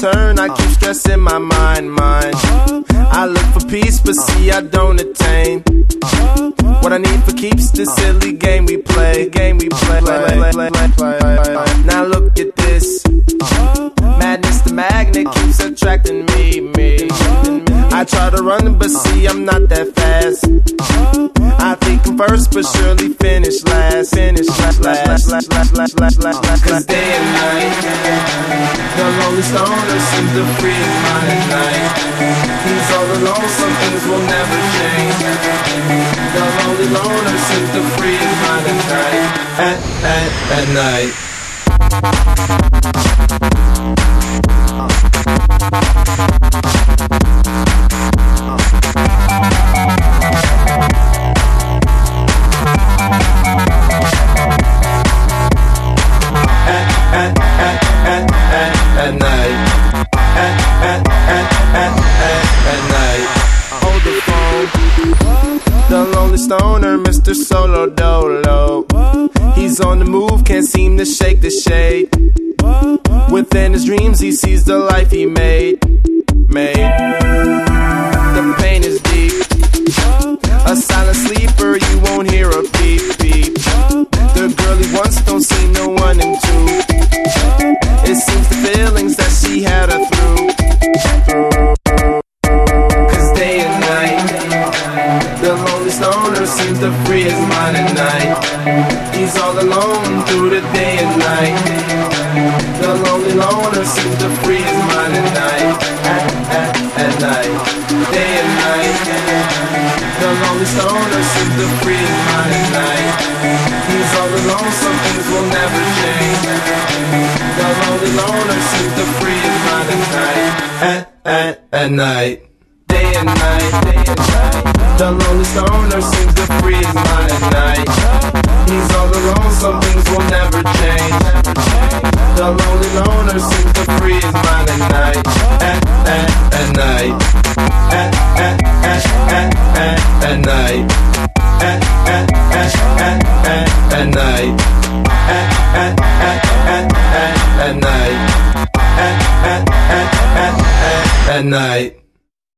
turn, I keep stressing my mind. I look for peace, but see I don't attain what I need for keeps this silly game we play. Now look at this madness, the magnet keeps attracting me. I try to run, but see I'm not that fast. I think I'm first, but surely finish last. Cause day and night, the lonely stoner seems to free his mind at night. He's all alone, some things will never change. The lonely loner seems to free his mind at night. At night. At night. At night. Hold the phone. The lonely stoner, Mr. Solo Dolo. He's on the move, can't seem to shake the shade. Within his dreams, he sees the life he made. The pain is deep. A silent sleeper, you won't hear a beep. The girl he wants don't see no one in two. It seems the feelings that she had her through. Cause day and night, the lonely stoner seems to free his mind at night. He's all alone through the day and night. The lonely loner seems to free his mind at night. At night. Day and night, the lonely stoner seems to free his mind at night. He's all alone, some things will never change. The lonely loner seems to free his mind at night. At night. Day and night, the lonely stoner seems to free his mind at night. He's all alone, some things will never change. The lonely loner seems to free his mind at night. At night. At night.